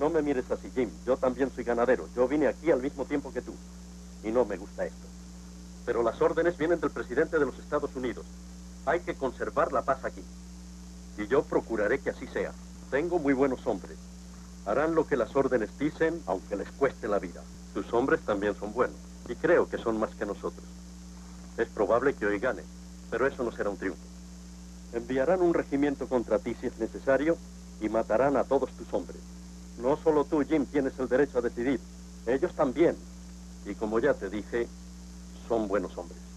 No me mires así, Jim. Yo también soy ganadero. Yo vine aquí al mismo tiempo que tú. Y no me gusta esto. Pero las órdenes vienen del presidente de los Estados Unidos. Hay que conservar la paz aquí. Y yo procuraré que así sea. Tengo muy buenos hombres. Harán lo que las órdenes dicen, aunque les cueste la vida. Tus hombres también son buenos. Y creo que son más que nosotros. Es probable que hoy gane, pero eso no será un triunfo. Enviarán un regimiento contra ti si es necesario y matarán a todos tus hombres. No solo tú, Jim, tienes el derecho a decidir. Ellos también. Y como ya te dije, son buenos hombres.